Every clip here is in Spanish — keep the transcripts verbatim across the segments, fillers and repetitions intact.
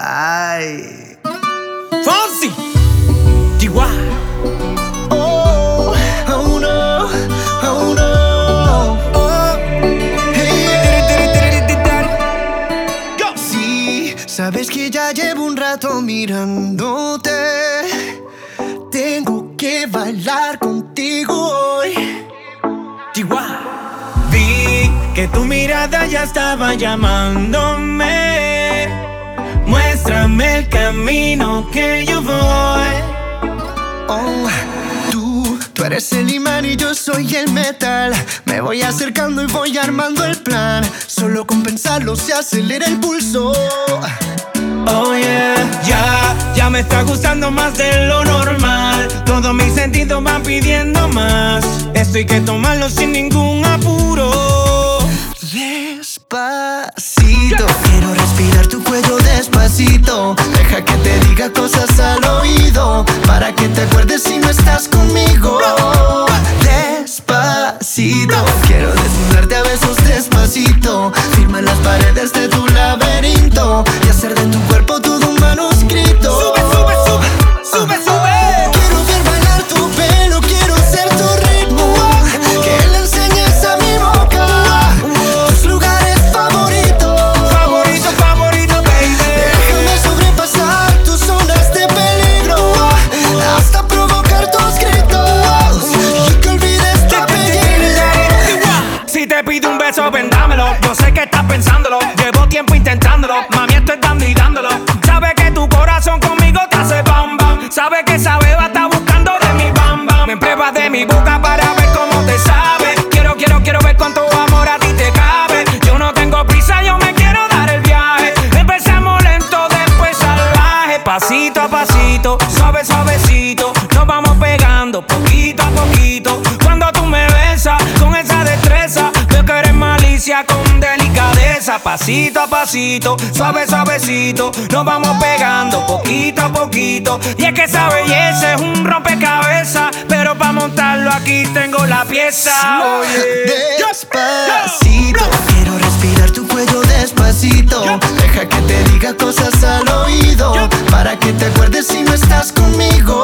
Ay. Fonsi, Chihuahua. Oh, oh no, oh no. Oh, hey. Sí, sabes que ya llevo un rato mirándote. Tengo que bailar contigo hoy. Chihuahua. Vi que tu mirada ya estaba llamándome. Muéstrame el camino que yo voy. Oh, tú, tú eres el imán y yo soy el metal. Me voy acercando y voy armando el plan. Solo con pensarlo se acelera el pulso. Oh yeah, ya, ya me está gustando más de lo normal. Todos mis sentidos van pidiendo más. Esto hay que tomarlo sin ningún apuro. Despacito, quiero respirar tu cuello despacito. Deja que te diga cosas al oído, para que te acuerdes si no estás conmigo. Despacito, quiero desnudarte a besos despacito. Firma las paredes de tu laberinto y hacer de tu cuerpo todo un manuscrito. Sube, sube, sube, sube, sube. Quiero ver bailar tu pelo, quiero ser tu ritmo. Que le enseñes a mi boca tus lugares favoritos. Favorito, favorito, baby. Déjame sobrepasar tus zonas de peligro, hasta provocar tus gritos y que olvides tu apellido. Si te pido un beso, vendámelo. Yo sé que estás pensándolo. Llevo tiempo intentándolo. Mami, estoy dando y dándolo. Sabe que tu corazón conmigo te hace bam bam. Sabe que esa beba está buscando de mi bam bam. Me pruebas de mi boca para ver cómo te sabe. Quiero, quiero, quiero ver cuánto amor a ti te cabe. Yo no tengo prisa, yo me quiero dar el viaje. Empezamos lento, después salvaje. Pasito a pasito, suave, suavecito. Nos vamos pegando poquito a poquito. Cuando tú me besas con esa destreza, veo que eres malicia con delicadeza. Pasito a pasito, suave, suavecito. Nos vamos pegando poquito a poquito. Y es que esa belleza es un rompecabezas, pero para montarlo aquí tengo la pieza. Oye, despacito, quiero respirar tu cuello despacito. Deja que te diga cosas al oído, para que te acuerdes si no estás conmigo.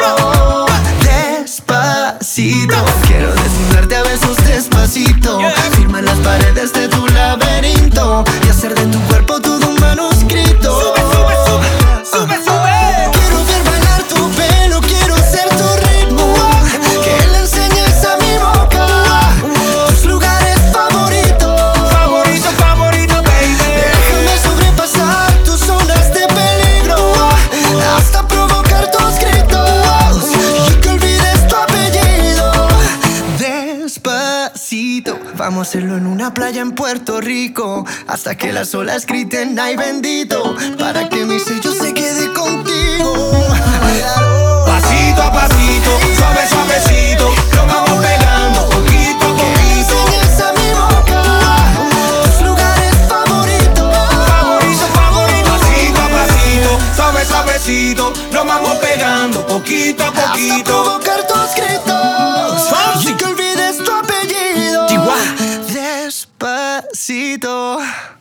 Despacito, quiero desnudarte a besos despacito. Firma las paredes de tu laberinto y hacer de tu cuerpo todo un manuscrito. Sube, sube, sube, sube, sube. Quiero ver bailar tu pelo, quiero ser tu ritmo. Que le enseñes a mi boca tus lugares favoritos. Favorito, favorito, baby. Déjame sobrepasar tus zonas de peligro, hasta provocar tus gritos y que olvides tu apellido. Despacito, vamos a hacerlo en una playa en Puerto Rico, hasta que las olas griten ay bendito, para que mi sello se quede contigo. Pasito a pasito, suave, suavecito. Nos vamos pegando poquito a poquito. Enseñas a mi boca tus lugares favoritos. Favorito, favorito. Pasito a pasito, suave, suavecito. Nos vamos pegando poquito a Hasta poquito. provocar tus gritos Fonsi. y que olvides tu apellido. Chihuahua. Despacito.